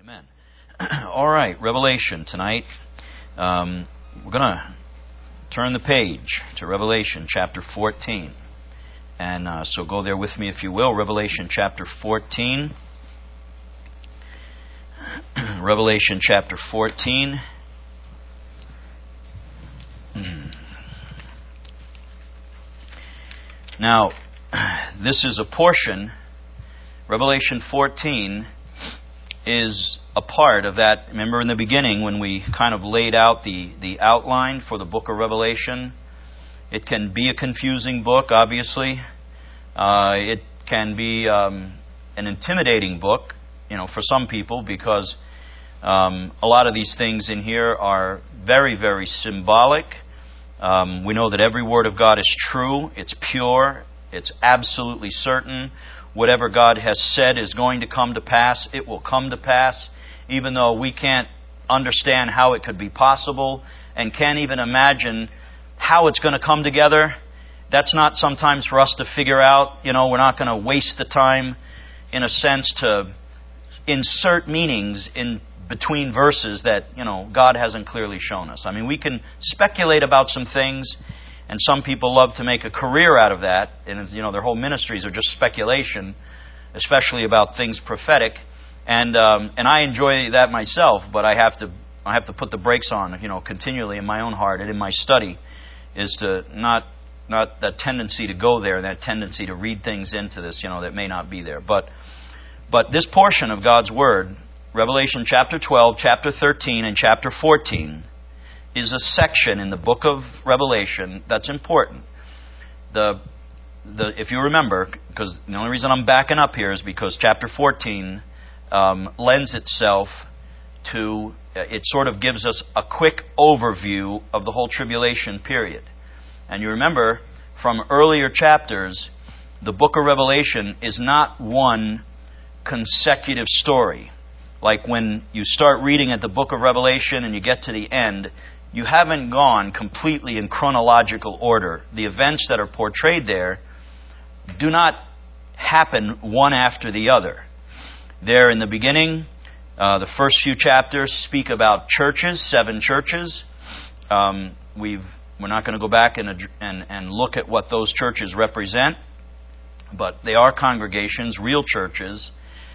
Amen. All right, Revelation tonight. We're going to turn the page to Revelation chapter 14. And so go there with me if you will. Revelation chapter 14. Revelation chapter 14. Now, this is a portion, Revelation 14 is a part of that. Remember in the beginning when we kind of laid out the outline for the book of Revelation? It can be a confusing book, obviously. It can be an intimidating book, for some people, because a lot of these things in here are very, very symbolic. We know that every word of God is true, it's pure, it's absolutely certain. Whatever God has said is going to come to pass, it will come to pass, even though we can't understand how it could be possible and can't even imagine how it's going to come together. That's not sometimes for us to figure out. We're not going to waste the time, in a sense, to insert meanings in between verses that, God hasn't clearly shown us. I mean, we can speculate about some things, and some people love to make a career out of that, and their whole ministries are just speculation, especially about things prophetic. And I enjoy that myself, but I have to put the brakes on, continually in my own heart and in my study, is to not that tendency to go there, that tendency to read things into this, that may not be there. But this portion of God's Word, Revelation chapter 12, chapter 13, and chapter 14, is a section in the book of Revelation that's important. If you remember, because the only reason I'm backing up here is because chapter 14 lends itself to, it sort of gives us a quick overview of the whole tribulation period. And you remember, from earlier chapters, the book of Revelation is not one consecutive story. Like when you start reading at the book of Revelation and you get to the end, you haven't gone completely in chronological order. The events that are portrayed there do not happen one after the other. There in the beginning, the first few chapters speak about churches, 7 churches. We're not going to go back and look at what those churches represent, but they are congregations, real churches.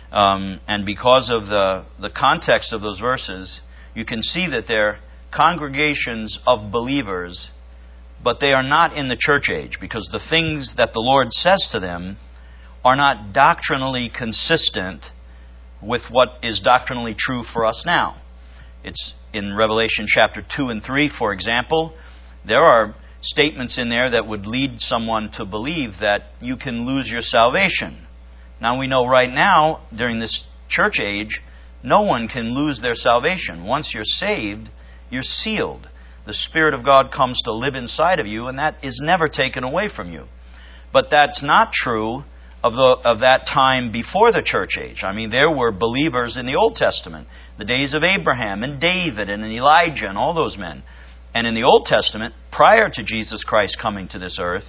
And because of the context of those verses, you can see that they're congregations of believers, but they are not in the church age, because the things that the Lord says to them are not doctrinally consistent with what is doctrinally true for us now. It's in Revelation chapter 2 and 3, for example, there are statements in there that would lead someone to believe that you can lose your salvation. Now we know right now, during this church age, no one can lose their salvation. Once you're saved, you're sealed. The Spirit of God comes to live inside of you, and that is never taken away from you. But that's not true of that time before the church age. I mean, there were believers in the Old Testament, the days of Abraham and David and Elijah and all those men. And in the Old Testament, prior to Jesus Christ coming to this earth,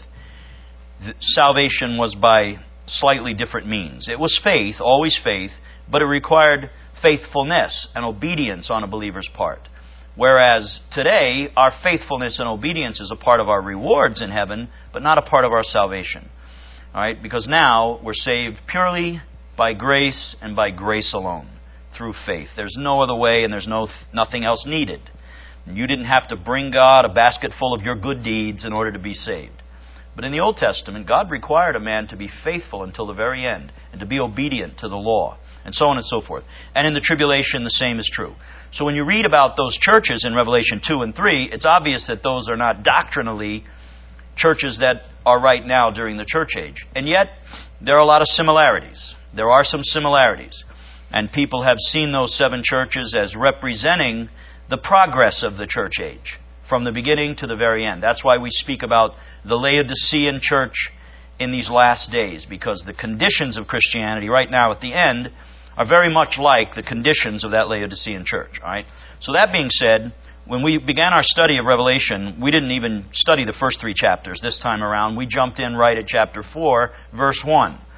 salvation was by slightly different means. It was faith, always faith, but it required faithfulness and obedience on a believer's part. Whereas today, our faithfulness and obedience is a part of our rewards in heaven, but not a part of our salvation. All right? Because now we're saved purely by grace and by grace alone, through faith. There's no other way, and there's nothing else needed. You didn't have to bring God a basket full of your good deeds in order to be saved. But in the Old Testament, God required a man to be faithful until the very end and to be obedient to the law, and so on and so forth. And in the tribulation, the same is true. So when you read about those churches in Revelation 2 and 3, it's obvious that those are not doctrinally churches that are right now during the church age. And yet, there are a lot of similarities. There are some similarities. And people have seen those 7 churches as representing the progress of the church age, from the beginning to the very end. That's why we speak about the Laodicean church in these last days, because the conditions of Christianity right now at the end are very much like the conditions of that Laodicean church. All right? So that being said, when we began our study of Revelation, we didn't even study the first 3 chapters this time around. We jumped in right at chapter 4, verse 1.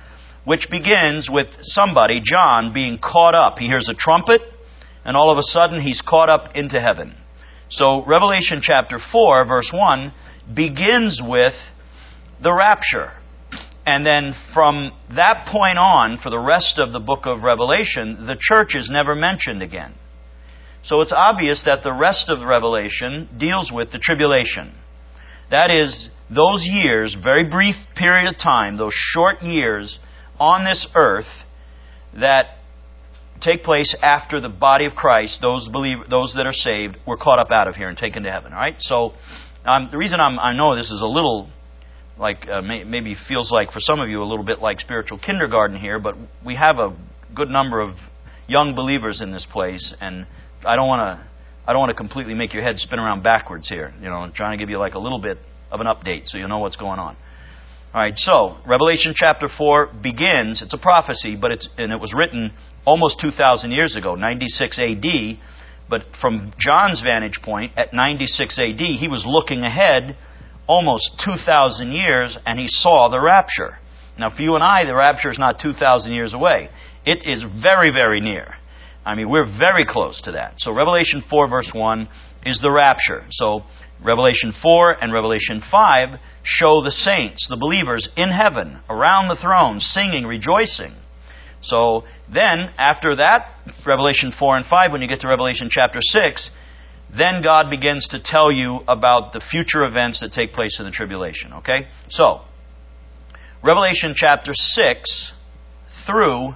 which begins with somebody, John, being caught up. He hears a trumpet, and all of a sudden he's caught up into heaven. So Revelation chapter 4, verse 1, begins with the rapture. And then from that point on, for the rest of the book of Revelation, the church is never mentioned again. So it's obvious that the rest of the Revelation deals with the tribulation. That is, those years, very brief period of time, those short years on this earth that take place after the body of Christ, those that are saved, were caught up out of here and taken to heaven. All right? So the reason I know this is a little like maybe feels like for some of you a little bit like spiritual kindergarten here, but we have a good number of young believers in this place, and I don't want to completely make your head spin around backwards here. You know, I'm trying to give you like a little bit of an update so you know what's going on. All right, so Revelation chapter 4 begins. It's a prophecy, but it was written almost 2,000 years ago, 96 A.D. But from John's vantage point, at 96 A.D., he was looking ahead almost 2,000 years, and he saw the rapture. Now, for you and I, the rapture is not 2,000 years away. It is very, very near. I mean, we're very close to that. So Revelation 4, verse 1 is the rapture. So Revelation 4 and Revelation 5 show the saints, the believers in heaven, around the throne, singing, rejoicing. So then, after that, Revelation 4 and 5, when you get to Revelation chapter 6, then God begins to tell you about the future events that take place in the tribulation. Okay? So, Revelation chapter 6 through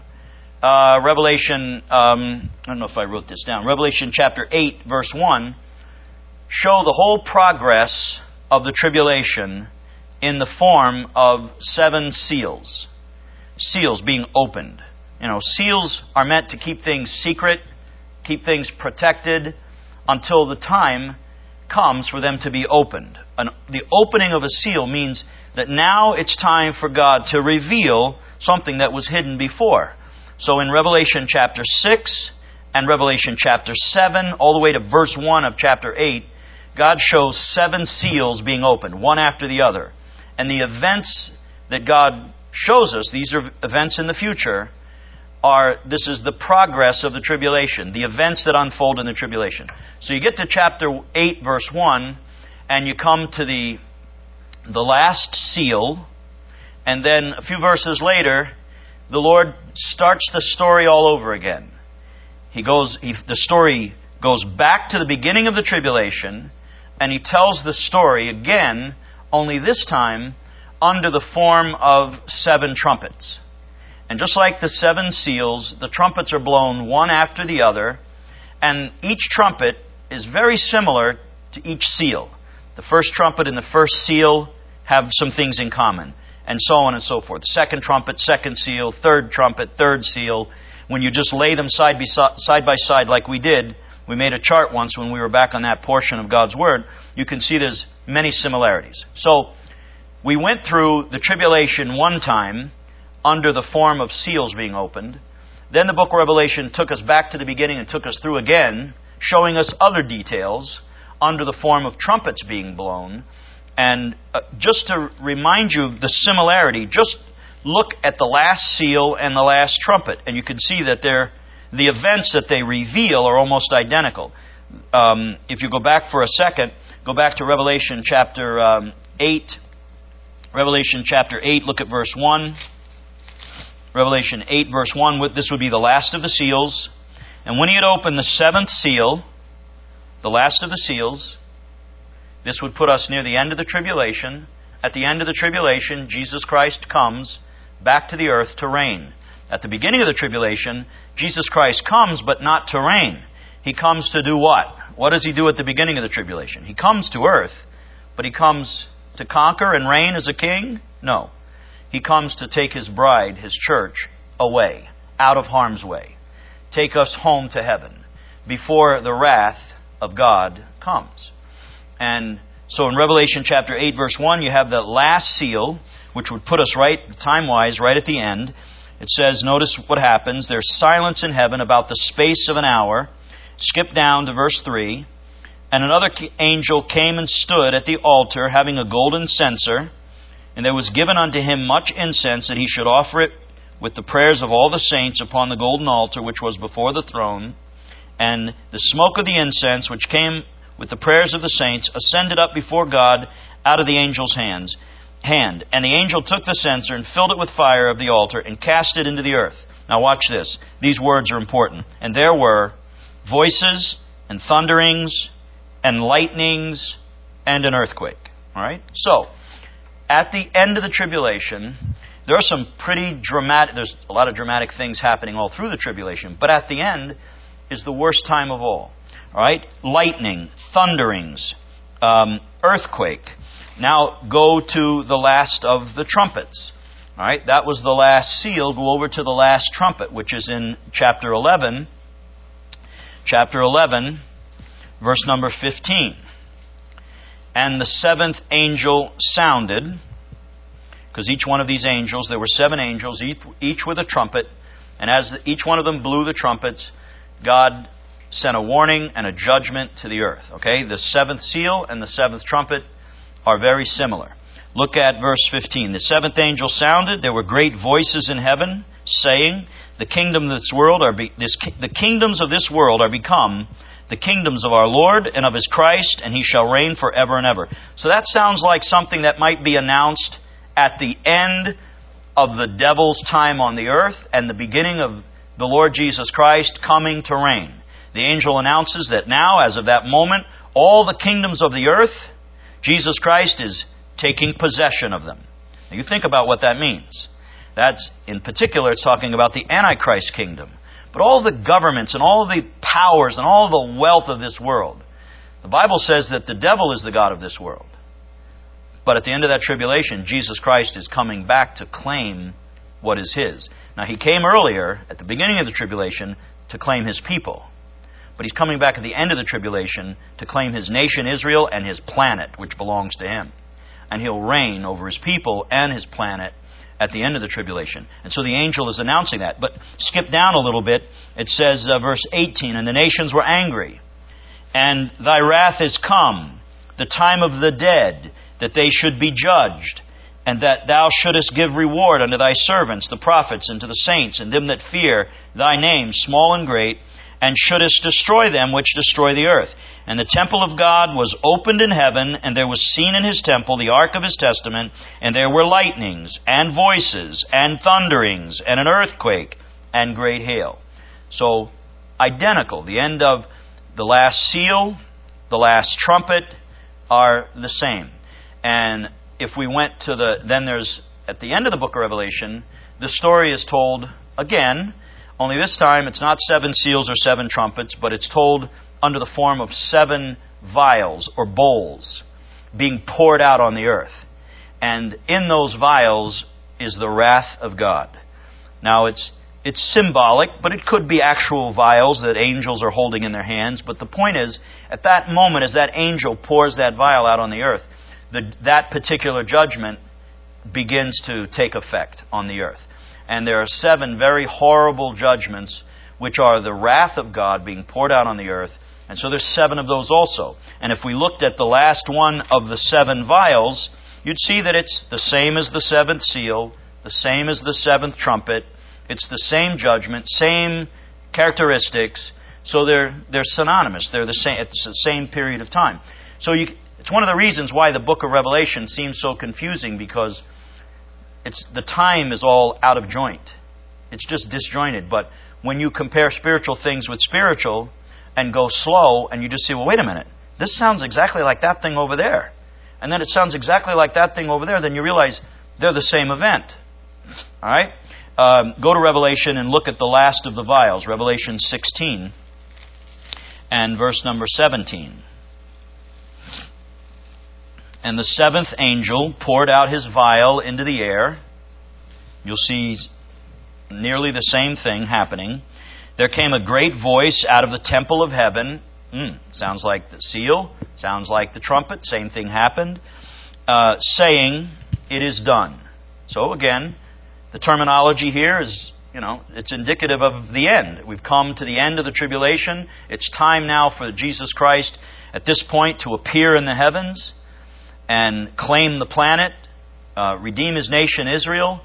Revelation, I don't know if I wrote this down, Revelation chapter 8, verse 1, show the whole progress of the tribulation in the form of 7 seals. Seals being opened. You know, seals are meant to keep things secret, keep things protected, until the time comes for them to be opened. The opening of a seal means that now it's time for God to reveal something that was hidden before. So in Revelation chapter 6 and Revelation chapter 7, all the way to verse 1 of chapter 8, God shows 7 seals being opened, one after the other. And the events that God shows us, these are events in the future, this is the progress of the tribulation, the events that unfold in the tribulation. So you get to chapter 8, verse 1, and you come to the last seal, and then a few verses later, the Lord starts the story all over again. The story goes back to the beginning of the tribulation, and He tells the story again, only this time under the form of 7 trumpets. And just like the 7 seals, the trumpets are blown one after the other, and each trumpet is very similar to each seal. The first trumpet and the first seal have some things in common, and so on and so forth. Second trumpet, second seal, third trumpet, third seal. When you just lay them side by side like we did, we made a chart once when we were back on that portion of God's Word, you can see there's many similarities. So, we went through the tribulation one time, under the form of seals being opened. Then the book of Revelation took us back to the beginning and took us through again, showing us other details under the form of trumpets being blown. And just to remind you of the similarity, just look at the last seal and the last trumpet, and you can see that the events that they reveal are almost identical. If you go back for a second, go back to Revelation chapter 8. Revelation chapter 8, look at verse 1. Revelation 8, verse 1, this would be the last of the seals. And when He had opened the 7th seal, the last of the seals, this would put us near the end of the tribulation. At the end of the tribulation, Jesus Christ comes back to the earth to reign. At the beginning of the tribulation, Jesus Christ comes, but not to reign. He comes to do what? What does He do at the beginning of the tribulation? He comes to earth, but He comes to conquer and reign as a king? No. He comes to take His bride, His church, away, out of harm's way. Take us home to heaven before the wrath of God comes. And so in Revelation chapter 8, verse 1, you have the last seal, which would put us right, time-wise, right at the end. It says, notice what happens. There's silence in heaven about the space of an hour. Skip down to verse 3. And another angel came and stood at the altar, having a golden censer, and there was given unto him much incense, that he should offer it with the prayers of all the saints upon the golden altar which was before the throne. And the smoke of the incense, which came with the prayers of the saints, ascended up before God out of the angel's hand. And the angel took the censer and filled it with fire of the altar and cast it into the earth. Now watch this. These words are important. And there were voices and thunderings and lightnings and an earthquake. All right? So, at the end of the tribulation, there are some pretty dramatic, there's a lot of dramatic things happening all through the tribulation, but at the end is the worst time of all. All right? Lightning, thunderings, earthquake. Now go to the last of the trumpets. All right? That was the last seal. Go over to the last trumpet, which is in chapter 11. Chapter 11, verse number 15. And the seventh angel sounded, because each one of these angels, there were 7 angels, each with a trumpet, and as each one of them blew the trumpets, God sent a warning and a judgment to the earth. Okay, the 7th seal and the 7th trumpet are very similar. Look at verse 15. The 7th angel sounded. There were great voices in heaven saying, the kingdoms of this world are become the kingdoms of our Lord and of His Christ, and He shall reign forever and ever. So that sounds like something that might be announced at the end of the devil's time on the earth and the beginning of the Lord Jesus Christ coming to reign. The angel announces that now, as of that moment, all the kingdoms of the earth, Jesus Christ is taking possession of them. Now you think about what that means. That's, in particular, it's talking about the Antichrist kingdom. But all the governments and all the powers and all the wealth of this world, the Bible says that the devil is the god of this world. But at the end of that tribulation, Jesus Christ is coming back to claim what is His. Now, He came earlier, at the beginning of the tribulation, to claim His people. But He's coming back at the end of the tribulation to claim His nation Israel and His planet, which belongs to Him. And He'll reign over His people and His planet at the end of the tribulation. And so the angel is announcing that. But skip down a little bit. It says, verse 18, and the nations were angry, and thy wrath is come, the time of the dead, that they should be judged, and that thou shouldest give reward unto thy servants, the prophets, and to the saints, and them that fear thy name, small and great, and shouldest destroy them which destroy the earth. And the temple of God was opened in heaven, and there was seen in His temple the ark of His testament, and there were lightnings, and voices, and thunderings, and an earthquake, and great hail. So, identical. The end of the last seal, the last trumpet, are the same. And if we went to then there's, at the end of the book of Revelation, the story is told again, only this time it's not 7 seals or 7 trumpets, but it's told under the form of 7 vials or bowls being poured out on the earth. And in those vials is the wrath of God. Now it's symbolic, but it could be actual vials that angels are holding in their hands. But the point is, at that moment, as that angel pours that vial out on the earth, that particular judgment begins to take effect on the earth. And there are 7 very horrible judgments which are the wrath of God being poured out on the earth. And so there's 7 of those also. And if we looked at the last one of the 7 vials, you'd see that it's the same as the 7th seal, the same as the 7th trumpet. It's the same judgment, same characteristics. So they're synonymous. They're the same. It's the same period of time. So it's one of the reasons why the book of Revelation seems so confusing, because the time is all out of joint. It's just disjointed. But when you compare spiritual things with spiritual and go slow, and you just say, well, wait a minute, this sounds exactly like that thing over there. And then it sounds exactly like that thing over there. Then you realize they're the same event. All right? Go to Revelation and look at the last of the vials, Revelation 16 and verse number 17. And the 7th angel poured out his vial into the air. You'll see nearly the same thing happening. There came a great voice out of the temple of heaven. Sounds like the seal. Sounds like the trumpet. Same thing happened. Saying, it is done. So again, the terminology here is, it's indicative of the end. We've come to the end of the tribulation. It's time now for Jesus Christ at this point to appear in the heavens and claim the planet, redeem His nation Israel,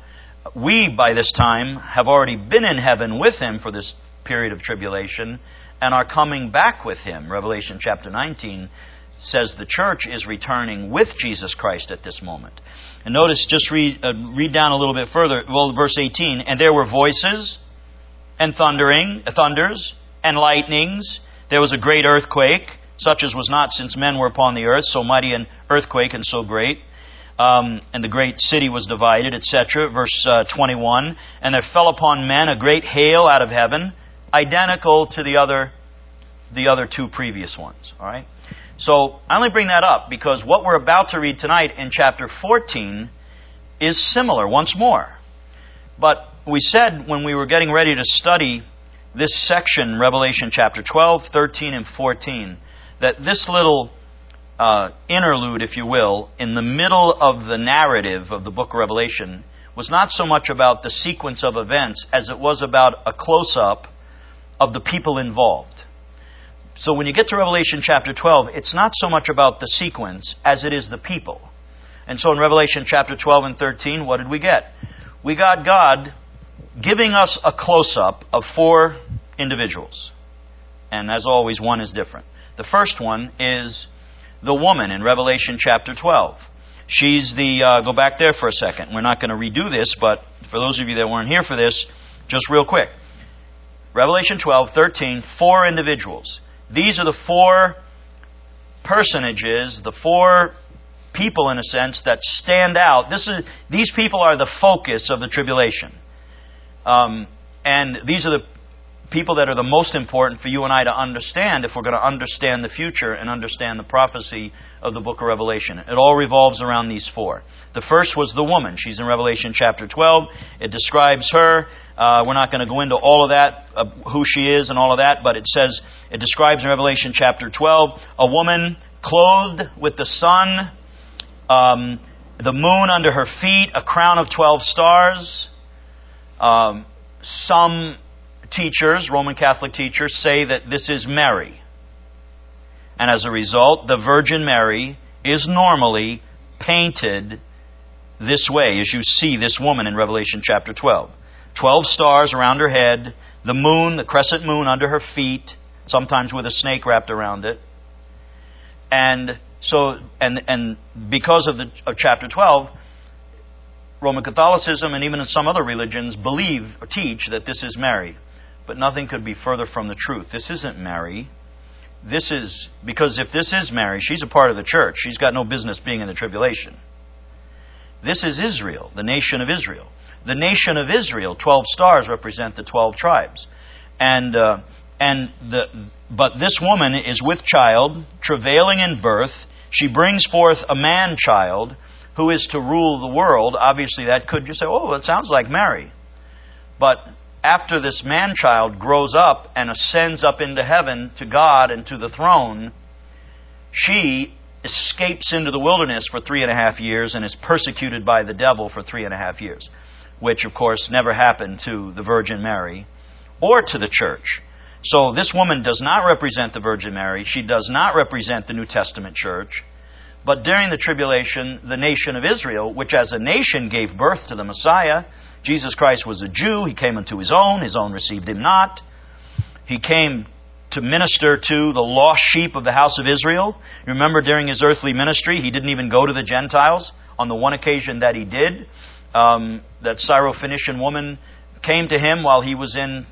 we, by this time, have already been in heaven with Him for this period of tribulation and are coming back with Him. Revelation chapter 19 says the church is returning with Jesus Christ at this moment. And notice, just read down a little bit further, verse 18, and there were voices and thunders and lightnings. There was a great earthquake, such as was not since men were upon the earth, so mighty an earthquake and so great. And the great city was divided, etc. Verse 21, and there fell upon men a great hail out of heaven, identical to the other two previous ones. All right. So I only bring that up because what we're about to read tonight in chapter 14 is similar once more. But we said when we were getting ready to study this section, Revelation chapter 12, 13, and 14, that this little interlude, if you will, in the middle of the narrative of the book of Revelation was not so much about the sequence of events as it was about a close-up of the people involved. So when you get to Revelation chapter 12, it's not so much about the sequence as it is the people. And so in Revelation chapter 12 and 13, what did we get? We got God giving us a close-up of 4 individuals. And as always, one is different. The first one is the woman in Revelation chapter 12. She's the, go back there for a second. We're not going to redo this, but for those of you that weren't here for this, just real quick. Revelation 12, 13, 4 individuals. These are the 4 personages, the 4 people, in a sense, that stand out. These people are the focus of the tribulation. And these are the people that are the most important for you and I to understand if we're going to understand the future and understand the prophecy of the book of Revelation. It all revolves around these 4. The first was the woman. She's in Revelation chapter 12. It describes her. We're not going to go into all of that, who she is and all of that, but it describes in Revelation chapter 12, a woman clothed with the sun, the moon under her feet, a crown of 12 stars. Some teachers, Roman Catholic teachers, say that this is Mary. And as a result, the Virgin Mary is normally painted this way, as you see this woman in Revelation chapter 12. 12 stars around her head, the moon, the crescent moon under her feet, sometimes with a snake wrapped around it. And so, and because of chapter 12, Roman Catholicism and even some other religions believe or teach that this is Mary. But nothing could be further from the truth. This isn't Mary. Because if this is Mary, she's a part of the church. She's got no business being in the tribulation. This is Israel, the nation of Israel. The nation of Israel, 12 stars represent the 12 tribes. But this woman is with child, travailing in birth. She brings forth a man-child who is to rule the world. Obviously, that could just say, oh, it sounds like Mary. But after this man-child grows up and ascends up into heaven to God and to the throne, she escapes into the wilderness for 3.5 years and is persecuted by the devil for 3.5 years, which, of course, never happened to the Virgin Mary or to the church. So this woman does not represent the Virgin Mary. She does not represent the New Testament church. But during the tribulation, the nation of Israel, which as a nation gave birth to the Messiah, Jesus Christ was a Jew. He came unto His own received Him not. He came to minister to the lost sheep of the house of Israel. Remember, during His earthly ministry, He didn't even go to the Gentiles. On the one occasion that He did, that Syrophoenician woman came to Him while He was in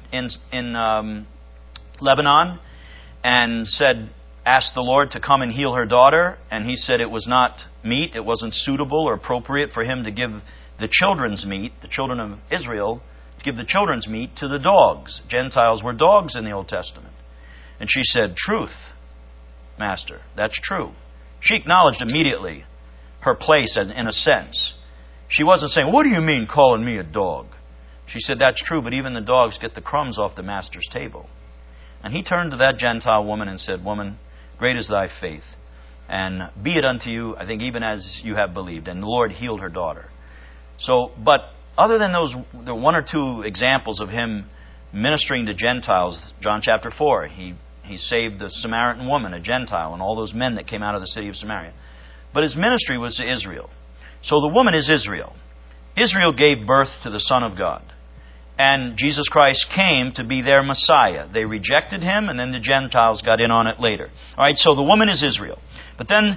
Lebanon and asked the Lord to come and heal her daughter, and He said it was not meet, it wasn't suitable or appropriate for Him to give the children's meat, the children of Israel, to give the children's meat to the dogs. Gentiles were dogs in the Old Testament. And she said, truth, Master, that's true. She acknowledged immediately her place in a sense. She wasn't saying, what do you mean calling me a dog? She said, that's true, but even the dogs get the crumbs off the Master's table. And He turned to that Gentile woman and said, woman, great is thy faith, and be it unto you, I think, even as you have believed. And the Lord healed her daughter. So, but other than those, the 1 or 2 examples of Him ministering to Gentiles, John chapter 4, He saved the Samaritan woman, a Gentile, and all those men that came out of the city of Samaria. But His ministry was to Israel. So the woman is Israel. Israel gave birth to the Son of God. And Jesus Christ came to be their Messiah. They rejected Him, and then the Gentiles got in on it later. All right, so the woman is Israel. But then,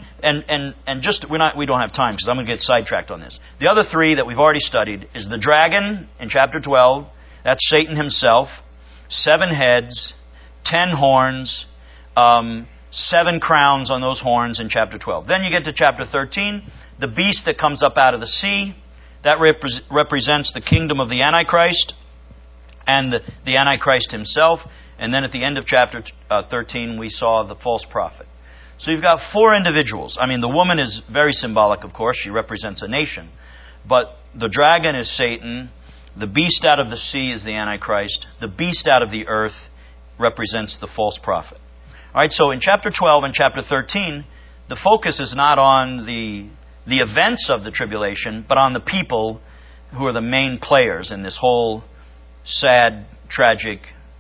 we don't have time because I'm going to get sidetracked on this. The other three that we've already studied is the dragon in chapter 12. That's Satan himself. 7 heads, 10 horns, 7 crowns on those horns in chapter 12. Then you get to chapter 13, the beast that comes up out of the sea. That represents the kingdom of the Antichrist and the Antichrist himself. And then at the end of chapter 13, we saw the false prophet. So you've got 4 individuals. I mean, the woman is very symbolic, of course. She represents a nation. But the dragon is Satan. The beast out of the sea is the Antichrist. The beast out of the earth represents the false prophet. All right, so in chapter 12 and chapter 13, the focus is not on the events of the tribulation, but on the people who are the main players in this whole sad, tragic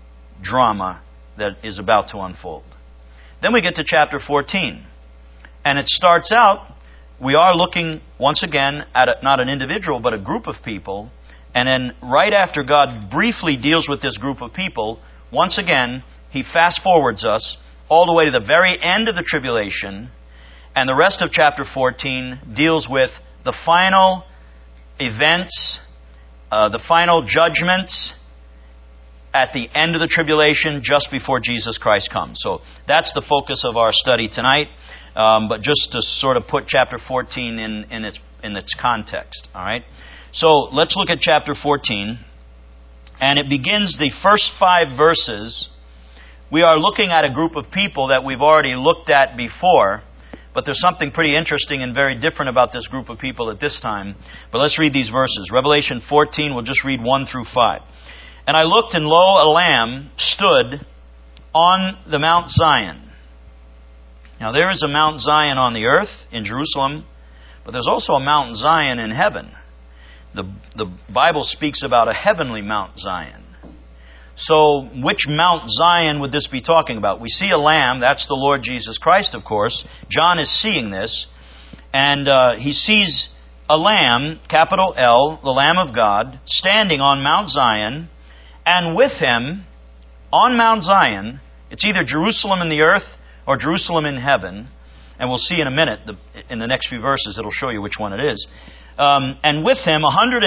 drama that is about to unfold. Then we get to chapter 14, and it starts out, we are looking once again at not an individual, but a group of people, and then right after God briefly deals with this group of people, once again, He fast forwards us all the way to the very end of the tribulation. And the rest of chapter 14 deals with the final events, the final judgments at the end of the tribulation, just before Jesus Christ comes. So that's the focus of our study tonight. But just to sort of put chapter 14 in its context. All right. So let's look at chapter 14. And it begins the first 5 verses. We are looking at a group of people that we've already looked at before. But there's something pretty interesting and very different about this group of people at this time. But let's read these verses. Revelation 14, we'll just read 1 through 5. And I looked, and lo, a lamb stood on the Mount Zion. Now there is a Mount Zion on the earth in Jerusalem, but there's also a Mount Zion in heaven. The Bible speaks about a heavenly Mount Zion. So, which Mount Zion would this be talking about? We see a lamb, that's the Lord Jesus Christ, of course. John is seeing this, and he sees a lamb, capital L, the Lamb of God, standing on Mount Zion, and with Him, on Mount Zion, it's either Jerusalem in the earth or Jerusalem in heaven, and we'll see in a minute, in the next few verses, it'll show you which one it is. And with Him,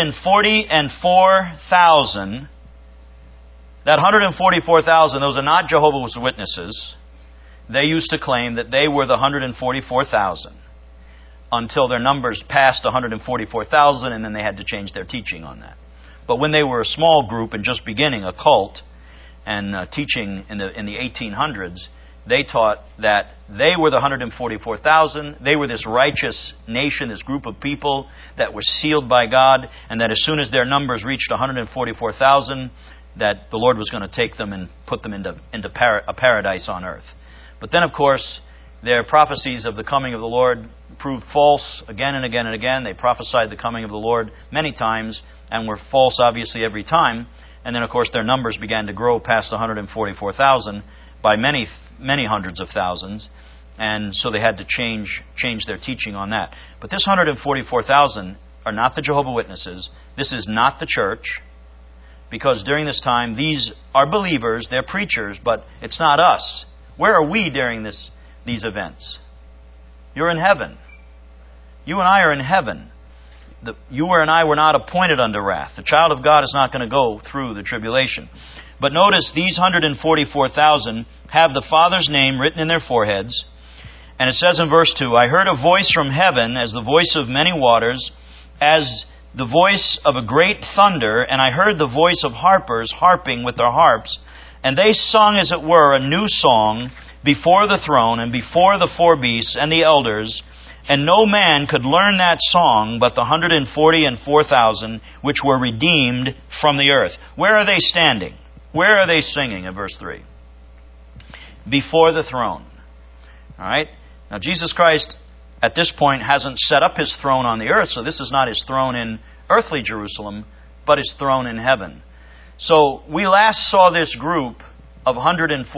144,000. That 144,000, those are not Jehovah's Witnesses. They used to claim that they were the 144,000 until their numbers passed 144,000, and then they had to change their teaching on that. But when they were a small group and just beginning, a cult, and teaching in the 1800s, they taught that they were the 144,000. They were this righteous nation, this group of people that were sealed by God, and that as soon as their numbers reached 144,000, that the Lord was going to take them and put them into a paradise on earth. But then, of course, their prophecies of the coming of the Lord proved false again and again and again. They prophesied the coming of the Lord many times and were false, obviously, every time. And then, of course, their numbers began to grow past 144,000 by many, many hundreds of thousands. And so they had to change their teaching on that. But this 144,000 are not the Jehovah's Witnesses. This is not the church. Because during this time, these are believers, they're preachers, but it's not us. Where are we during these events? You're in heaven. You and I are in heaven. You and I were not appointed unto wrath. The child of God is not going to go through the tribulation. But notice, these 144,000 have the Father's name written in their foreheads. And it says in verse 2, I heard a voice from heaven as the voice of many waters, as the voice of a great thunder, and I heard the voice of harpers harping with their harps, and they sung, as it were, a new song before the throne and before the 4 beasts and the elders, and no man could learn that song but the 144,000 which were redeemed from the earth. Where are they standing? Where are they singing in verse 3? Before the throne. All right? Now Jesus Christ at this point hasn't set up His throne on the earth, so this is not His throne in earthly Jerusalem, but His throne in heaven. So we last saw this group of the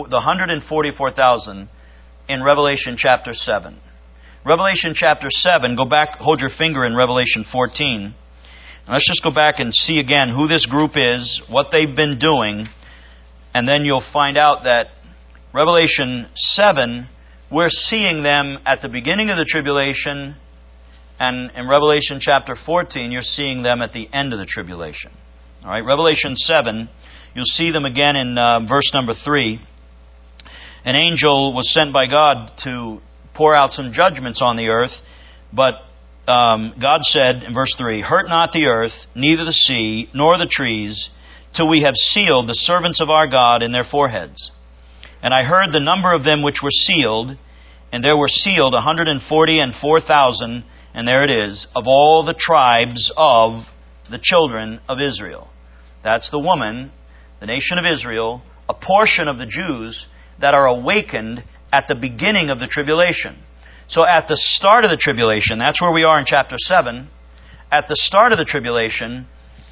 144,000 in Revelation chapter 7. Revelation chapter 7, go back, hold your finger in Revelation 14. Let's just go back and see again who this group is, what they've been doing, and then you'll find out that Revelation 7, we're seeing them at the beginning of the tribulation, and in Revelation chapter 14, you're seeing them at the end of the tribulation. All right, Revelation 7, you'll see them again in verse number 3. An angel was sent by God to pour out some judgments on the earth, but God said in verse 3, "Hurt not the earth, neither the sea, nor the trees, till we have sealed the servants of our God in their foreheads. And I heard the number of them which were sealed, and there were sealed 144,000, and there it is, of all the tribes of the children of Israel." That's the woman, the nation of Israel, a portion of the Jews that are awakened at the beginning of the tribulation. So at the start of the tribulation, that's where we are in chapter 7, at the start of the tribulation,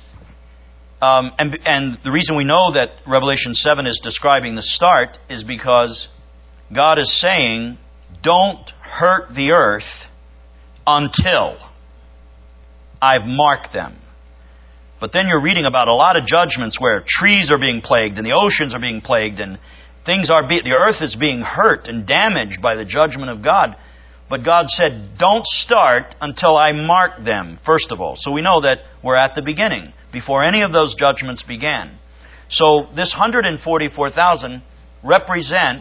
and the reason we know that Revelation 7 is describing the start is because God is saying, don't hurt the earth until I've marked them. But then you're reading about a lot of judgments where trees are being plagued and the oceans are being plagued and the earth is being hurt and damaged by the judgment of God. But God said, don't start until I mark them, first of all. So we know that we're at the beginning, before any of those judgments began. So this 144,000 represent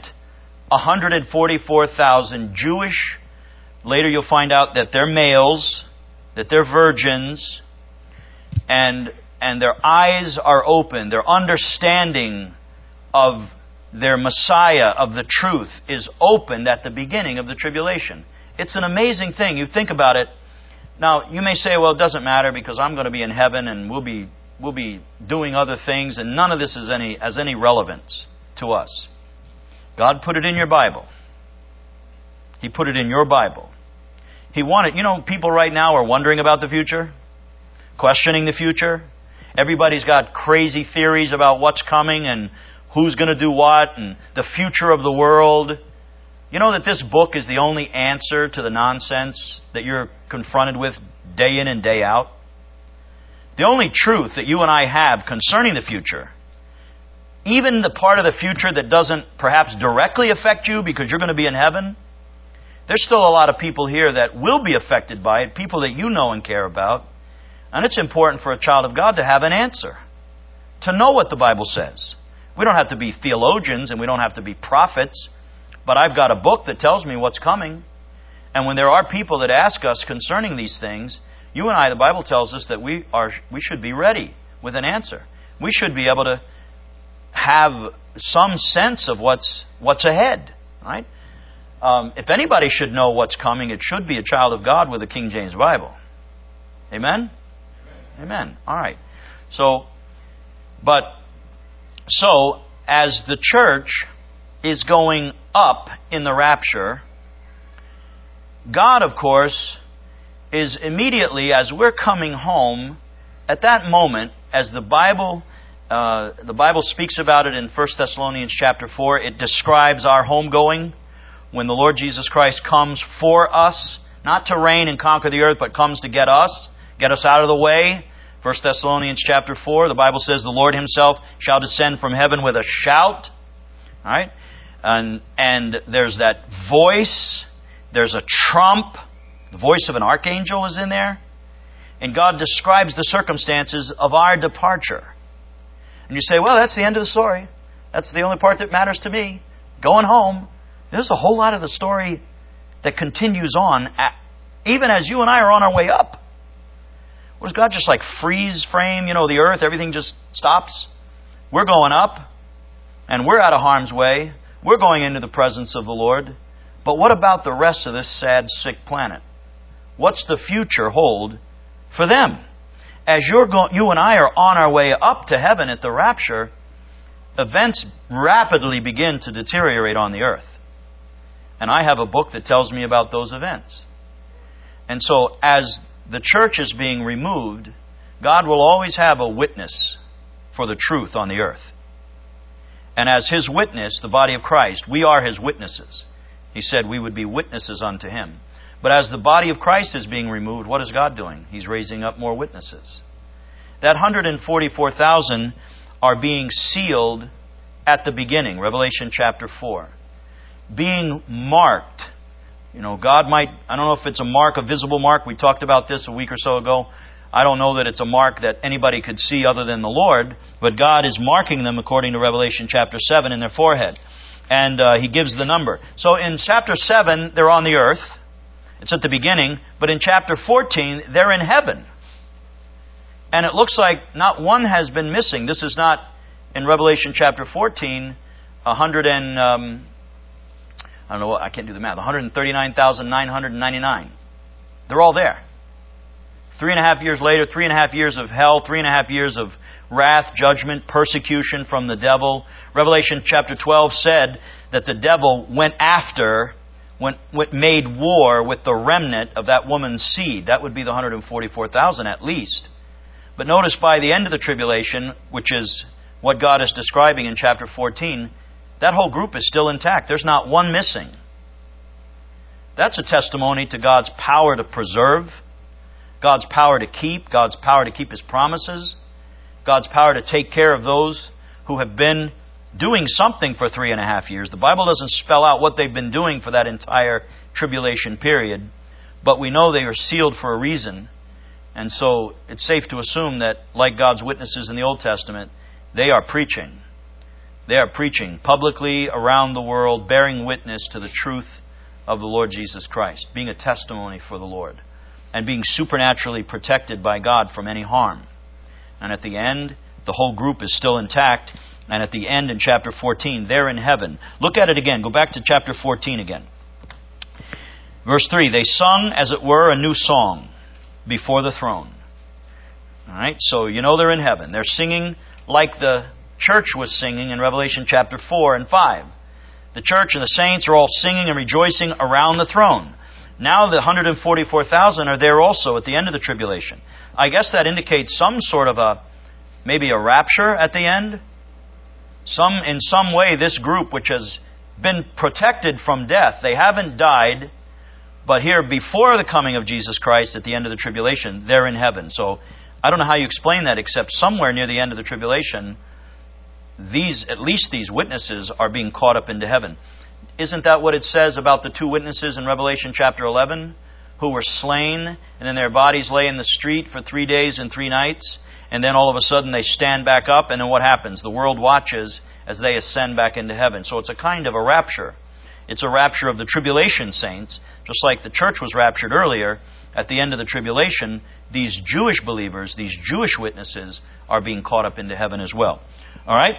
144,000 Jewish. Later you'll find out that they're males, that they're virgins, and their eyes are open. Their understanding of their Messiah, of the truth, is opened at the beginning of the tribulation. It's an amazing thing. You think about it. Now, you may say, well, it doesn't matter because I'm going to be in heaven and we'll be doing other things, and none of this has any relevance to us. God put it in your Bible. He put it in your Bible. He wanted, people right now are wondering about the future, questioning the future. Everybody's got crazy theories about what's coming and who's going to do what and the future of the world. You know that this book is the only answer to the nonsense that you're confronted with day in and day out? The only truth that you and I have concerning the future, even the part of the future that doesn't perhaps directly affect you because you're going to be in heaven, there's still a lot of people here that will be affected by it, people that you know and care about. And it's important for a child of God to have an answer, to know what the Bible says. We don't have to be theologians and we don't have to be prophets, but I've got a book that tells me what's coming. And when there are people that ask us concerning these things, you and I, the Bible tells us that we should be ready with an answer. We should be able to have some sense of what's ahead, right? If anybody should know what's coming, it should be a child of God with a King James Bible. Amen? Amen. All right. So as the church is going up in the rapture, God, of course, is immediately, as we're coming home, at that moment, as the Bible speaks about it in 1 Thessalonians chapter 4, it describes our homegoing when the Lord Jesus Christ comes for us, not to reign and conquer the earth, but comes to get us out of the way. 1 Thessalonians chapter 4, the Bible says the Lord Himself shall descend from heaven with a shout. All right? And there's that voice. There's a trump. The voice of an archangel is in there. And God describes the circumstances of our departure. And you say, well, that's the end of the story. That's the only part that matters to me. Going home. There's a whole lot of the story that continues on, even as you and I are on our way up. Was God just like freeze frame, the earth, everything just stops? We're going up, and we're out of harm's way. We're going into the presence of the Lord. But what about the rest of this sad, sick planet? What's the future hold for them? As you and I are on our way up to heaven at the rapture, events rapidly begin to deteriorate on the earth. And I have a book that tells me about those events. And so as the church is being removed, God will always have a witness for the truth on the earth. And as His witness, the body of Christ, we are His witnesses. He said we would be witnesses unto Him. But as the body of Christ is being removed, what is God doing? He's raising up more witnesses. that 144,000 are being sealed at the beginning, Revelation chapter 4. Being marked. God might, I don't know if it's a mark, a visible mark. We talked about this a week or so ago. I don't know that it's a mark that anybody could see other than the Lord, but God is marking them according to Revelation chapter 7 in their forehead. And He gives the number. So in chapter 7, they're on the earth. It's at the beginning. But in chapter 14, they're in heaven. And it looks like not one has been missing. This is not, in Revelation chapter 14, 139,999. They're all there. 3.5 years later, 3.5 years of hell, 3.5 years of wrath, judgment, persecution from the devil. Revelation chapter 12 said that the devil made war with the remnant of that woman's seed. That would be the 144,000 at least. But notice by the end of the tribulation, which is what God is describing in chapter 14, that whole group is still intact. There's not one missing. That's a testimony to God's power to preserve, God's power to keep, God's power to keep His promises, God's power to take care of those who have been doing something for 3.5 years. The Bible doesn't spell out what they've been doing for that entire tribulation period, but we know they are sealed for a reason. And so it's safe to assume that, like God's witnesses in the Old Testament, they are preaching. They are preaching publicly around the world, bearing witness to the truth of the Lord Jesus Christ, being a testimony for the Lord, and being supernaturally protected by God from any harm. And at the end, the whole group is still intact. And at the end in chapter 14, they're in heaven. Look at it again. Go back to chapter 14 again. Verse 3, they sung, as it were, a new song before the throne. All right, so they're in heaven. They're singing like the church was singing in Revelation chapter 4 and 5. The church and the saints are all singing and rejoicing around the throne. Now the 144,000 are there also at the end of the tribulation. I guess that indicates some sort of maybe a rapture at the end. In some way, this group, which has been protected from death, they haven't died, but here before the coming of Jesus Christ at the end of the tribulation, they're in heaven. So I don't know how you explain that, except somewhere near the end of the tribulation, at least these witnesses are being caught up into heaven. Isn't that what it says about the two witnesses in Revelation chapter 11 who were slain and then their bodies lay in the street for 3 days and 3 nights, and then all of a sudden they stand back up, and then what happens? The world watches as they ascend back into heaven. So it's a kind of a rapture. It's a rapture of the tribulation saints, just like the church was raptured earlier. At the end of the tribulation, these Jewish believers, these Jewish witnesses, are being caught up into heaven as well. All right?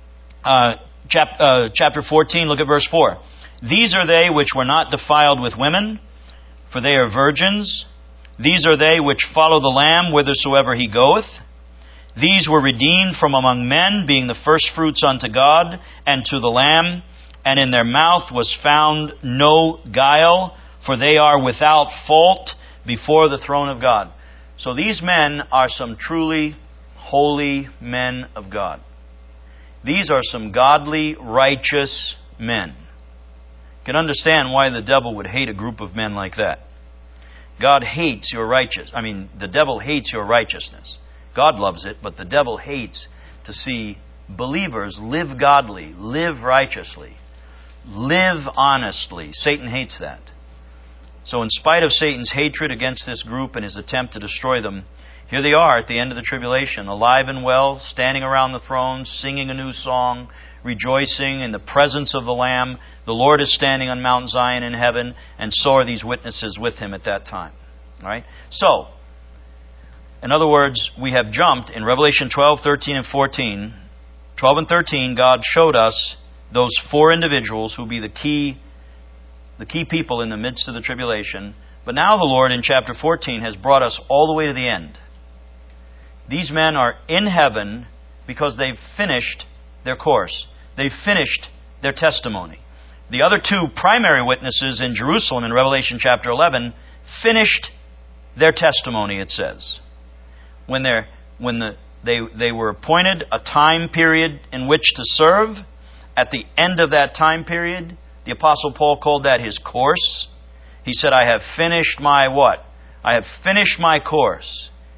Chapter 14, look at verse 4. These are they which were not defiled with women, for they are virgins. These are they which follow the Lamb whithersoever He goeth. These were redeemed from among men, being the firstfruits unto God and to the Lamb. And in their mouth was found no guile, for they are without fault before the throne of God. So these men are some truly holy men of God. These are some godly, righteous men. You can understand why the devil would hate a group of men like that. The devil hates your righteousness. God loves it, but the devil hates to see believers live godly, live righteously, live honestly. Satan hates that. So in spite of Satan's hatred against this group and his attempt to destroy them, here they are at the end of the tribulation, alive and well, standing around the throne, singing a new song, rejoicing in the presence of the Lamb. The Lord is standing on Mount Zion in heaven, and so are these witnesses with Him at that time. All right? So, in other words, we have jumped in Revelation 12, 13, and 14. 12 and 13, God showed us those 4 individuals who will be the key people in the midst of the tribulation. But now the Lord in chapter 14 has brought us all the way to the end. These men are in heaven because they've finished their course. They've finished their testimony. The other 2 primary witnesses in Jerusalem in Revelation chapter 11 finished their testimony, it says. When they were appointed a time period in which to serve, at the end of that time period, the Apostle Paul called that his course. He said, I have finished my what? I have finished my course.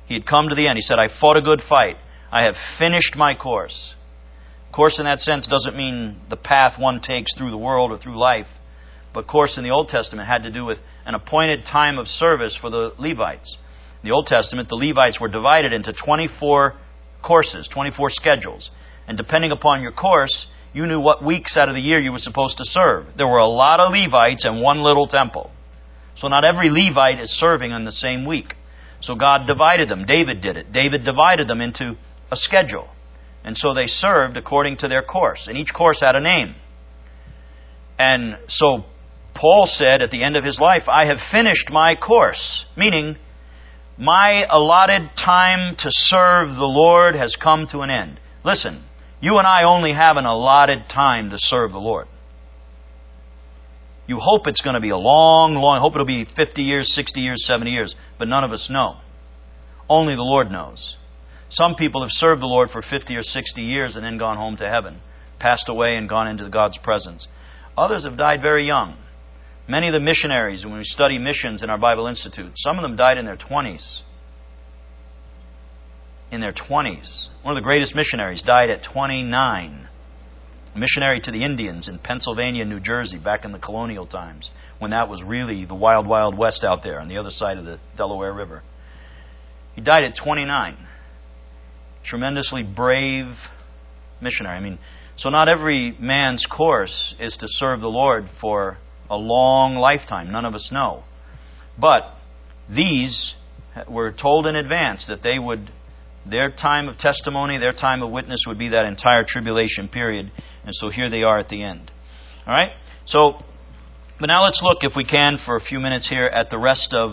He had come to the end. He said, I fought a good fight. I have finished my course. Course in that sense doesn't mean the path one takes through the world or through life. But course in the Old Testament had to do with an appointed time of service for the Levites. In the Old Testament, the Levites were divided into 24 courses, 24 schedules. And depending upon your course, you knew what weeks out of the year you were supposed to serve. There were a lot of Levites and one little temple. So not every Levite is serving on the same week. So God divided them. David did it. David divided them into a schedule. And so they served according to their course. And each course had a name. And so Paul said at the end of his life, I have finished my course. Meaning, my allotted time to serve the Lord has come to an end. Listen, you and I only have an allotted time to serve the Lord. You hope it's going to be a long, hope it'll be 50 years, 60 years, 70 years, but none of us know. Only the Lord knows. Some people have served the Lord for 50 or 60 years and then gone home to heaven, passed away and gone into God's presence. Others have died very young. Many of the missionaries, when we study missions in our Bible Institute, some of them died in their 20s. In their 20s. One of the greatest missionaries died at 29. A missionary to the Indians in Pennsylvania and New Jersey back in the colonial times, when that was really the wild, wild west out there on the other side of the Delaware River. He died at 29. Tremendously brave missionary. So not every man's course is to serve the Lord for a long lifetime. None of us know. But these were told in advance that their time of testimony, their time of witness would be that entire tribulation period. And so here they are at the end. All right? But now let's look, if we can, for a few minutes here at the rest of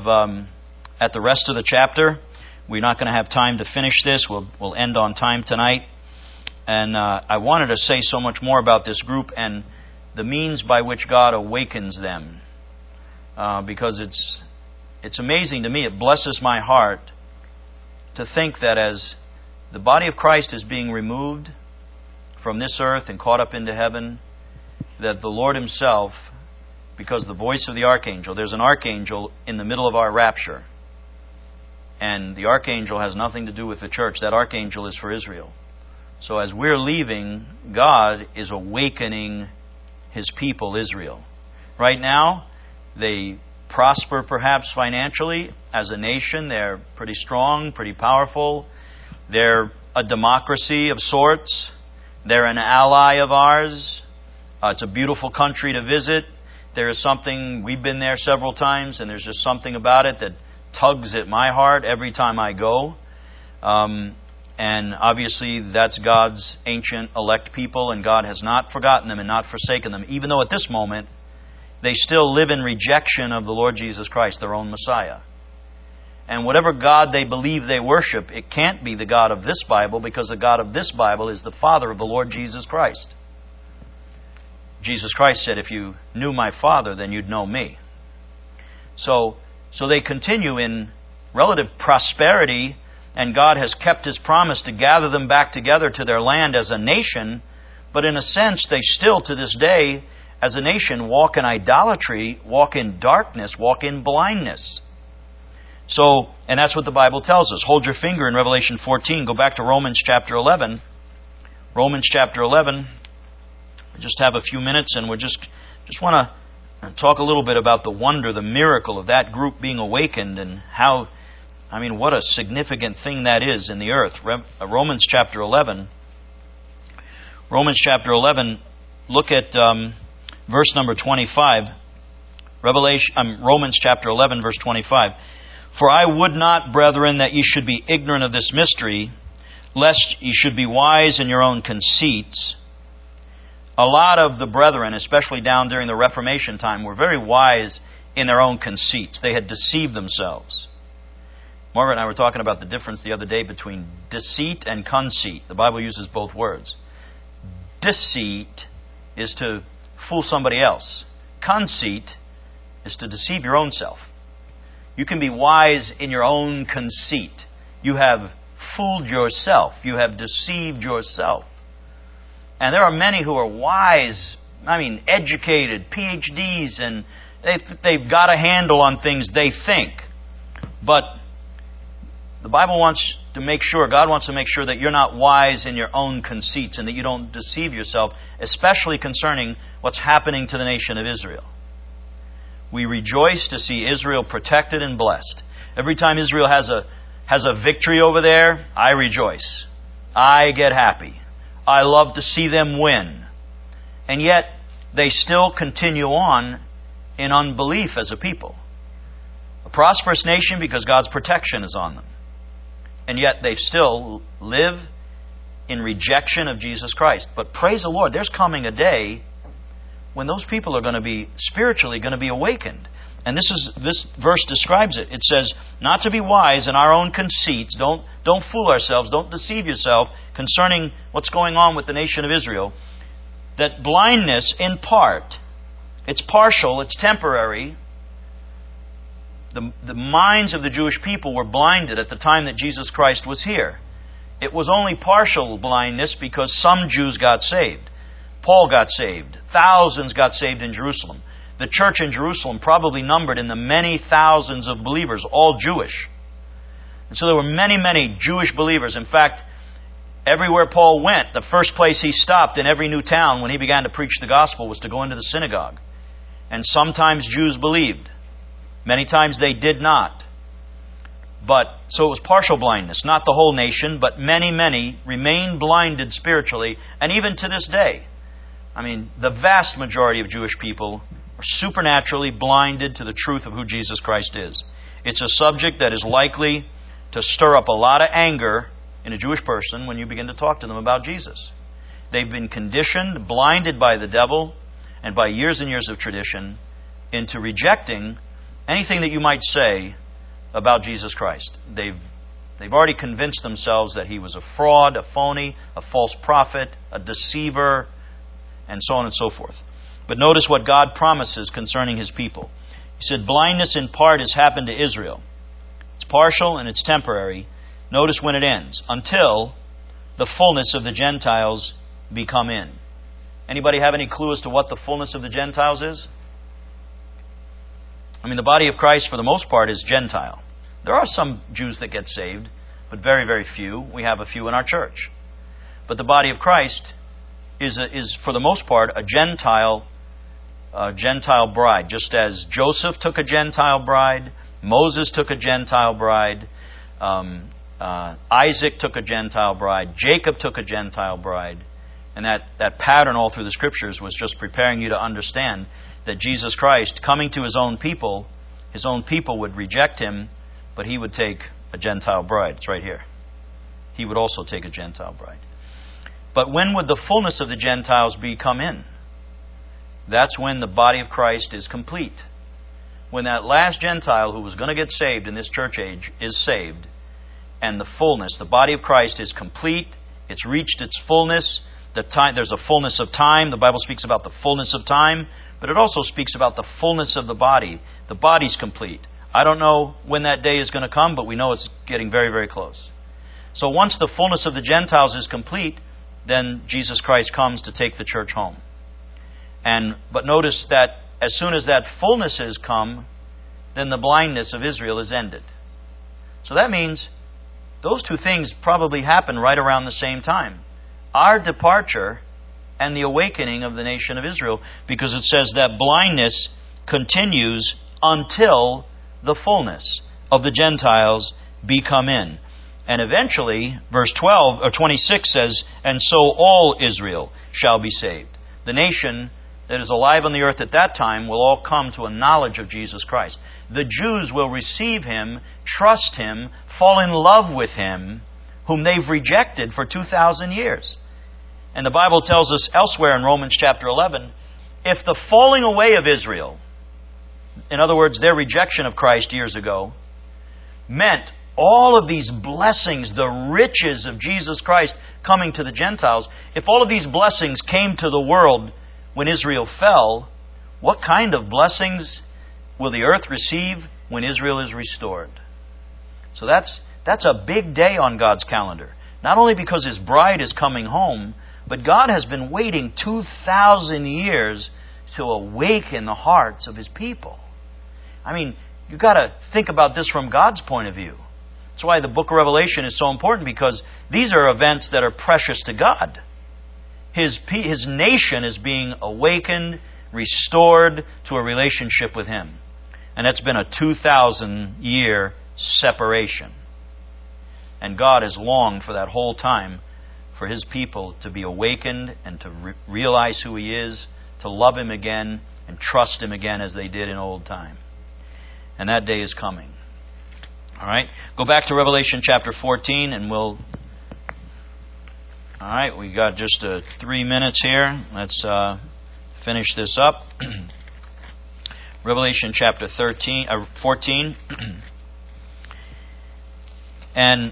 the chapter. We're not going to have time to finish this. We'll end on time tonight. And I wanted to say so much more about this group and the means by which God awakens them. Because it's amazing to me. It blesses my heart to think that as the body of Christ is being removed from this earth and caught up into heaven, that the Lord Himself, because the voice of the archangel, there's an archangel in the middle of our rapture. And the archangel has nothing to do with the church. That archangel is for Israel. So as we're leaving, God is awakening His people, Israel. Right now, they prosper perhaps financially as a nation. They're pretty strong, pretty powerful. They're a democracy of sorts. They're an ally of ours. It's a beautiful country to visit. There is something, we've been there several times, and there's just something about it that tugs at my heart every time I go. And obviously that's God's ancient elect people, and God has not forgotten them and not forsaken them, even though at this moment they still live in rejection of the Lord Jesus Christ, their own Messiah. And whatever God they believe they worship, it can't be the God of this Bible, because the God of this Bible is the Father of the Lord Jesus Christ. Jesus Christ said, if you knew my Father, then you'd know me. So they continue in relative prosperity, and God has kept His promise to gather them back together to their land as a nation, but in a sense they still to this day as a nation walk in idolatry, walk in darkness, walk in blindness. And that's what the Bible tells us. Hold your finger in Revelation 14. Go back to Romans chapter 11. Romans chapter 11. We just have a few minutes, and we just want to talk a little bit about the wonder, the miracle of that group being awakened, and how, what a significant thing that is in the earth. Romans chapter 11. Romans chapter 11, look at verse number 25. Romans chapter 11, verse 25. For I would not, brethren, that ye should be ignorant of this mystery, lest ye should be wise in your own conceits. A lot of the brethren, especially down during the Reformation time, were very wise in their own conceits. They had deceived themselves. Margaret and I were talking about the difference the other day between deceit and conceit. The Bible uses both words. Deceit is to fool somebody else. Conceit is to deceive your own self. You can be wise in your own conceit. You have fooled yourself. You have deceived yourself. And there are many who are wise, educated, PhDs, and they've got a handle on things they think. But The Bible wants to make sure, God wants to make sure that you're not wise in your own conceits and that you don't deceive yourself, especially concerning what's happening to the nation of Israel. We rejoice to see Israel protected and blessed. Every time Israel has a victory over there, I rejoice. I get happy. I love to see them win. And yet, they still continue on in unbelief as a people. A prosperous nation because God's protection is on them. And yet they still live in rejection of Jesus Christ. But praise the Lord, there's coming a day when those people are going to be spiritually going to be awakened. And this verse describes it. It says, not to be wise in our own conceits. Don't fool ourselves. Don't deceive yourself concerning what's going on with the nation of Israel. That blindness in part, it's partial, it's temporary. The minds of the Jewish people were blinded at the time that Jesus Christ was here. It was only partial blindness because some Jews got saved. Paul got saved. Thousands got saved in Jerusalem. The church in Jerusalem probably numbered in the many thousands of believers, all Jewish. And so there were many, many Jewish believers. In fact, everywhere Paul went, the first place he stopped in every new town when he began to preach the gospel was to go into the synagogue. And sometimes Jews believed. Many times they did not. So it was partial blindness, not the whole nation, but many, many remained blinded spiritually, and even to this day. I mean, the vast majority of Jewish people are supernaturally blinded to the truth of who Jesus Christ is. It's a subject that is likely to stir up a lot of anger in a Jewish person when you begin to talk to them about Jesus. They've been conditioned, blinded by the devil, and by years and years of tradition, into rejecting anything that you might say about Jesus Christ. They've already convinced themselves that He was a fraud, a phony, a false prophet, a deceiver, and so on and so forth. But notice what God promises concerning His people. He said, blindness in part has happened to Israel. It's partial and it's temporary. Notice when it ends. Until the fullness of the Gentiles be come in. Anybody have any clue as to what the fullness of the Gentiles is? I mean, the body of Christ, for the most part, is Gentile. There are some Jews that get saved, but very, very few. We have a few in our church. But the body of Christ is for the most part, a Gentile bride. Just as Joseph took a Gentile bride, Moses took a Gentile bride, Isaac took a Gentile bride, Jacob took a Gentile bride. And that pattern all through the Scriptures was just preparing you to understand that Jesus Christ, coming to His own people would reject Him, but He would take a Gentile bride. It's right here. He would also take a Gentile bride. But when would the fullness of the Gentiles be come in? That's when the body of Christ is complete. When that last Gentile who was going to get saved in this church age is saved, and the fullness, the body of Christ is complete, it's reached its fullness. There's a fullness of time. The Bible speaks about the fullness of time. But it also speaks about the fullness of the body. The body's complete. I don't know when that day is going to come, but we know it's getting very, very close. So once the fullness of the Gentiles is complete, then Jesus Christ comes to take the church home. But notice that as soon as that fullness has come, then the blindness of Israel is ended. So that means those two things probably happen right around the same time. Our departure and the awakening of the nation of Israel, because it says that blindness continues until the fullness of the Gentiles be come in. And eventually, verse 12 or 26 says, and so all Israel shall be saved. The nation that is alive on the earth at that time will all come to a knowledge of Jesus Christ. The Jews will receive Him, trust Him, fall in love with Him, whom they've rejected for 2,000 years. And the Bible tells us elsewhere in Romans chapter 11, if the falling away of Israel, in other words, their rejection of Christ years ago, meant all of these blessings, the riches of Jesus Christ coming to the Gentiles, if all of these blessings came to the world when Israel fell, what kind of blessings will the earth receive when Israel is restored? So that's a big day on God's calendar. Not only because His bride is coming home, but God has been waiting 2,000 years to awaken the hearts of His people. I mean, you've got to think about this from God's point of view. That's why the book of Revelation is so important, because these are events that are precious to God. His nation is being awakened, restored to a relationship with Him. And that's been a 2,000-year separation. And God has longed for that whole time for His people to be awakened and to realize who He is, to love Him again and trust Him again as they did in old time. And that day is coming. All right, go back to Revelation chapter 14 and we'll... All right, we got just 3 minutes here. Let's finish this up. Revelation chapter 14. And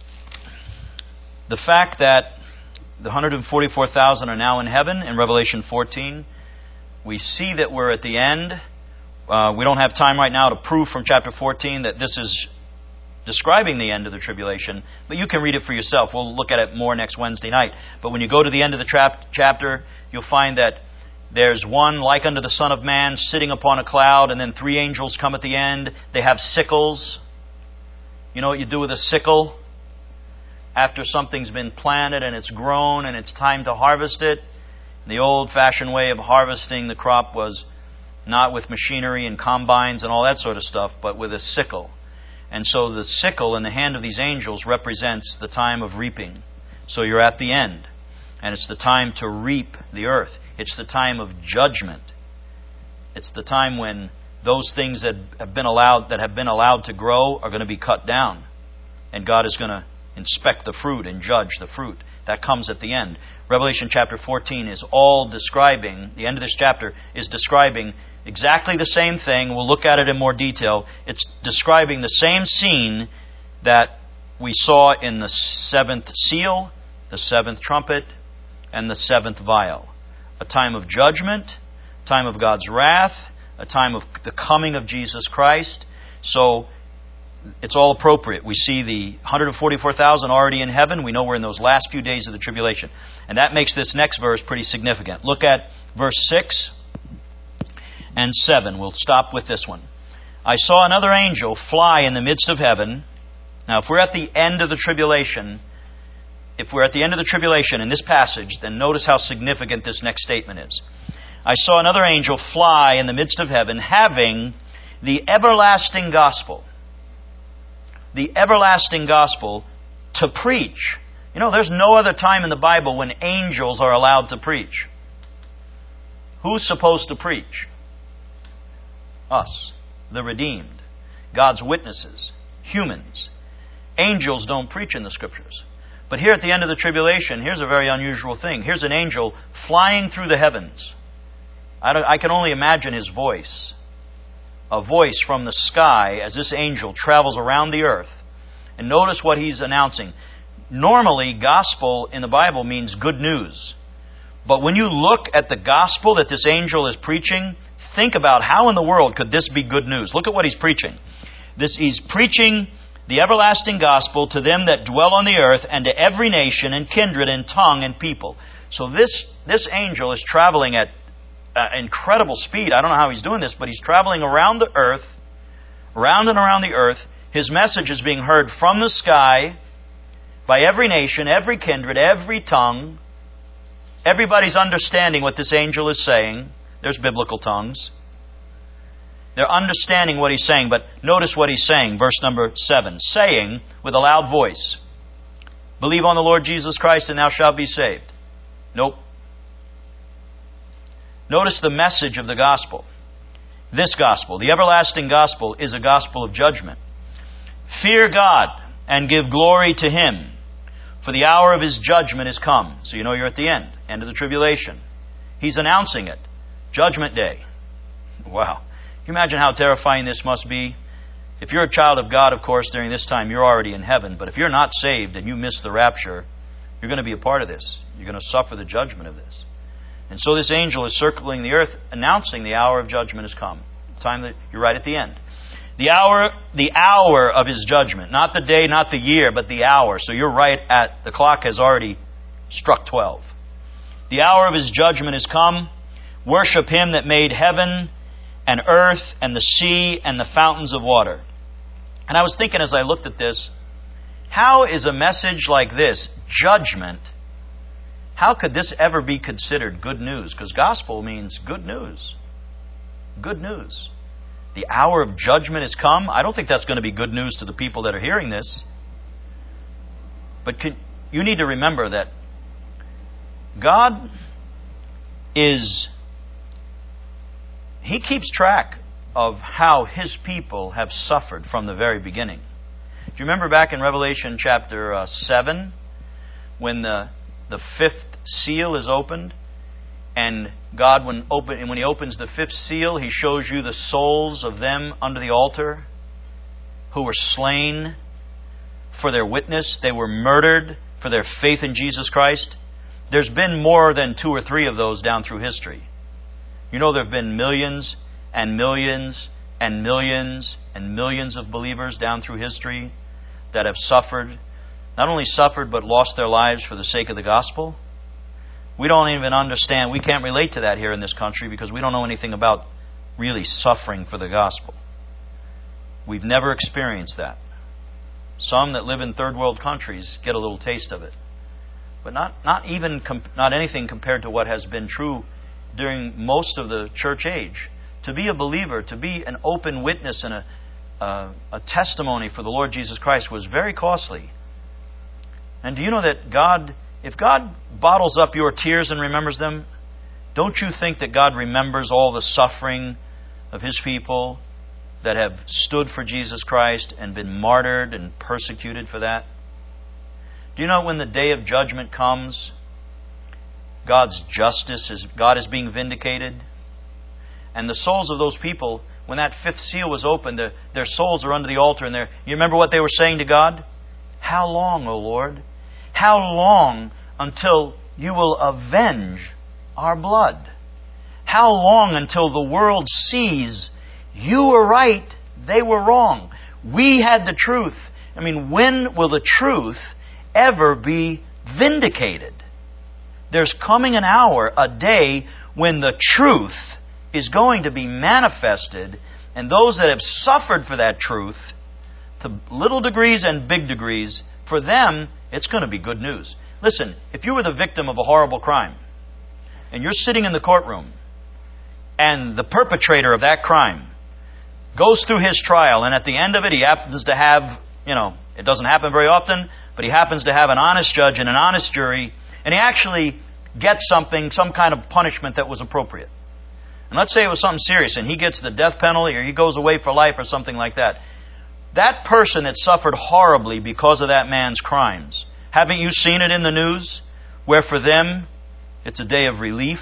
the fact that the 144,000 are now in heaven in Revelation 14, we see that we're at the end. We don't have time right now to prove from chapter 14 that this is describing the end of the tribulation, but you can read it for yourself. We'll look at it more next Wednesday night. But when you go to the end of the chapter, you'll find that there's one like unto the Son of Man sitting upon a cloud, and then 3 angels come at the end. They have sickles. You know what you do with a sickle? After something's been planted and it's grown and it's time to harvest it. The old-fashioned way of harvesting the crop was not with machinery and combines and all that sort of stuff, but with a sickle. And so the sickle in the hand of these angels represents the time of reaping. So you're at the end. And it's the time to reap the earth. It's the time of judgment. It's the time when those things that have been allowed to grow are going to be cut down. And God is going to inspect the fruit and judge the fruit. That comes at the end. Revelation chapter 14 is all describing, the end of this chapter is describing exactly the same thing. We'll look at it in more detail. It's describing the same scene that we saw in the 7th seal, the 7th trumpet, and the 7th vial. A time of judgment, a time of God's wrath, a time of the coming of Jesus Christ. So it's all appropriate. We see the 144,000 already in heaven. We know we're in those last few days of the tribulation. And that makes this next verse pretty significant. Look at verse 6 and 7. We'll stop with this one. I saw another angel fly in the midst of heaven. Now, if we're at the end of the tribulation, in this passage, then notice how significant this next statement is. I saw another angel fly in the midst of heaven, having the everlasting gospel. The everlasting gospel to preach. You know, there's no other time in the Bible when angels are allowed to preach. Who's supposed to preach? Us, the redeemed, God's witnesses, humans. Angels don't preach in the Scriptures. But here at the end of the tribulation, here's a very unusual thing. Here's an angel flying through the heavens. I can only imagine his voice. A voice from the sky as this angel travels around the earth. And notice what he's announcing. Normally, gospel in the Bible means good news. But when you look at the gospel that this angel is preaching, think about how in the world could this be good news. Look at what he's preaching. He's preaching the everlasting gospel to them that dwell on the earth, and to every nation and kindred and tongue and people. So this angel is traveling at incredible speed. I don't know how he's doing this, but he's traveling around the earth, around and around the earth. His message is being heard from the sky by every nation, every kindred, every tongue. Everybody's understanding what this angel is saying. There's biblical tongues. They're understanding what he's saying, but notice what he's saying. Verse number 7. Saying with a loud voice, believe on the Lord Jesus Christ and thou shalt be saved. Nope. Notice the message of the gospel. This gospel, the everlasting gospel, is a gospel of judgment. Fear God and give glory to Him, for the hour of His judgment is come. So you know you're at the end of the tribulation. He's announcing it. Judgment Day. Wow. Can you imagine how terrifying this must be? If you're a child of God, of course, during this time, you're already in heaven. But if you're not saved and you miss the rapture, you're going to be a part of this. You're going to suffer the judgment of this. And so this angel is circling the earth, announcing the hour of judgment has come. The time that you're right at the end. The hour of His judgment. Not the day, not the year, but the hour. So you're right at, the clock has already struck 12. The hour of His judgment has come. Worship Him that made heaven and earth and the sea and the fountains of water. And I was thinking as I looked at this, How is a message like this, judgment, how could this ever be considered good news? Because gospel means good news. Good news. The hour of judgment has come. I don't think that's going to be good news to the people that are hearing this. But you need to remember that God He keeps track of how His people have suffered from the very beginning. Do you remember back in Revelation chapter 7, when the fifth seal is opened, and God, when He opens the fifth seal, He shows you the souls of them under the altar who were slain for their witness. They were murdered for their faith in Jesus Christ. There's been more than 2 or 3 of those down through history. You know, there have been millions and millions and millions and millions of believers down through history that have suffered, not only suffered, but lost their lives for the sake of the gospel. We don't even understand, we can't relate to that here in this country because we don't know anything about really suffering for the gospel. We've never experienced that. Some that live in third world countries get a little taste of it. But not anything compared to what has been true during most of the church age. To be a believer, to be an open witness and a testimony for the Lord Jesus Christ was very costly. And do you know that if God bottles up your tears and remembers them, don't you think that God remembers all the suffering of His people that have stood for Jesus Christ and been martyred and persecuted for that? Do you know when the day of judgment comes, God's justice God is being vindicated? And the souls of those people, when that fifth seal was opened, their souls are under the altar, and you remember what they were saying to God? How long, O Lord? How long until you will avenge our blood? How long until the world sees you were right, they were wrong? We had the truth. I mean, when will the truth ever be vindicated? There's coming an hour, a day, when the truth is going to be manifested, and those that have suffered for that truth, to little degrees and big degrees, for them, it's going to be good news. Listen, if you were the victim of a horrible crime, and you're sitting in the courtroom, and the perpetrator of that crime goes through his trial, and at the end of it, he happens to have, it doesn't happen very often, but he happens to have an honest judge and an honest jury, and he actually gets some kind of punishment that was appropriate. And let's say it was something serious, and he gets the death penalty, or he goes away for life, or something like that. That person that suffered horribly because of that man's crimes, haven't you seen it in the news? Where for them, it's a day of relief.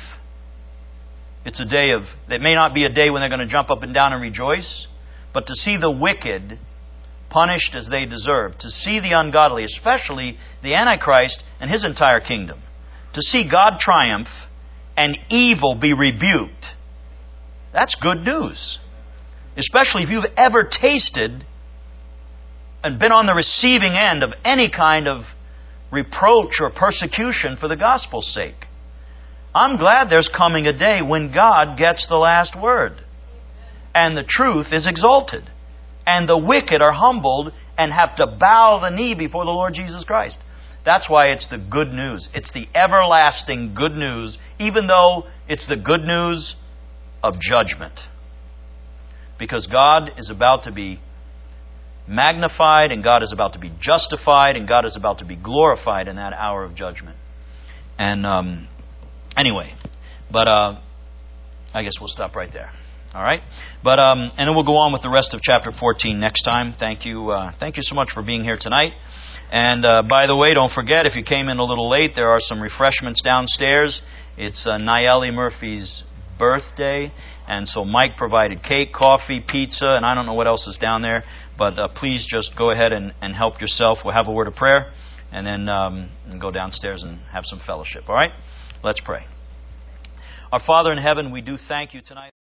It may not be a day when they're going to jump up and down and rejoice, but to see the wicked punished as they deserve, to see the ungodly, especially the Antichrist and his entire kingdom, to see God triumph and evil be rebuked, that's good news. Especially if you've ever tasted and been on the receiving end of any kind of reproach or persecution for the gospel's sake. I'm glad there's coming a day when God gets the last word, and the truth is exalted, and the wicked are humbled and have to bow the knee before the Lord Jesus Christ. That's why it's the good news. It's the everlasting good news, even though it's the good news of judgment. Because God is about to be magnified, and God is about to be justified, and God is about to be glorified in that hour of judgment. And anyway, but I guess we'll stop right there. All right? But and then we'll go on with the rest of chapter 14 next time. Thank you so much for being here tonight. And by the way, don't forget, if you came in a little late, there are some refreshments downstairs. It's Nayeli Murphy's birthday, and so Mike provided cake, coffee, pizza, and I don't know what else is down there. But please just go ahead and help yourself. We'll have a word of prayer, and then go downstairs and have some fellowship. All right? Let's pray. Our Father in heaven, we do thank you tonight.